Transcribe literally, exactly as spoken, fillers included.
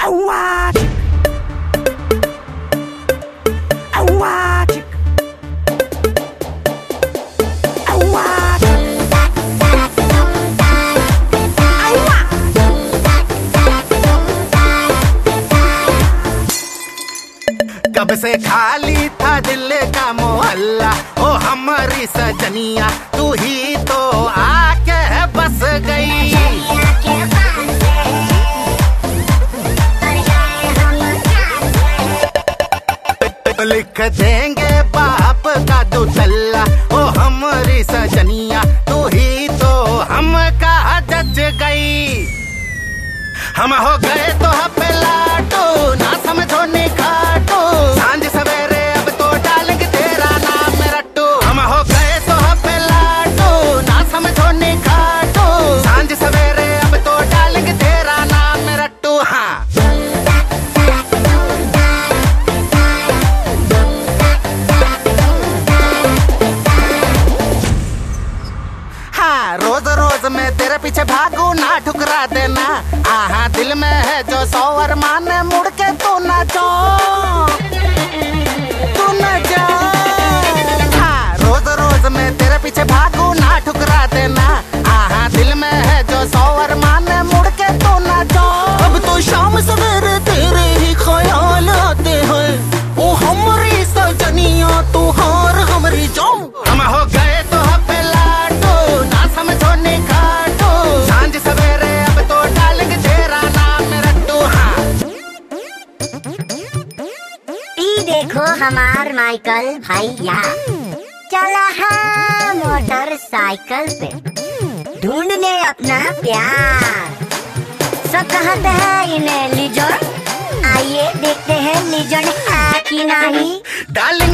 watch it. I watch it. I watch it. कब से खाली था दिल का मोहल्ला, ओ हमारी सजनिया तू ही तो आके बस गई। लिख देंगे बाप का दो तल्ला, ओ हमारी सजनिया तू ही तो हमका जज गई। हम हो गए तो पे लाटो, ना समझो नहीं खाटो, सांझ सवेरे अब तो डालेंगे तेरा नाम रट्टू। हम हो गए तो पे लाटो, ना समझो नहीं खाटो, सांझ सवेरे अब तो डालेंगे तेरा नाम रट्टू। हाँ हाँ, रोज रोज मैं तेरे पीछे भागू, ना ठुकरा देना। आहा दिल में है जो सौ अरमान, मुड़ के तू ना जा, तू ना जा। हाँ, रोज रोज मैं तेरे पीछे भागू, ना ठुकरा देना। आहा दिल में है जो सौ अरमान, मुड़ के तू ना जा। अब तो शाम सवेरे तेरे ही ख्याल आते हैं, ओ हमारी सजनिया तू हार हमारी जान। हम हो गए तो पे लाटो, ना समझो नहीं खाटो, सांझ सवेरे अब तो डालेंगे तेरा नाम रट्टू। हाँ ई देखो हमार माइकल भैया चला है मोटरसाइकिल पे, ढूंढने अपना प्यार। सब कहते हैं इन्हें लिजर्ड, आइए देखते हैं लिजर्ड है कि नहीं। डाल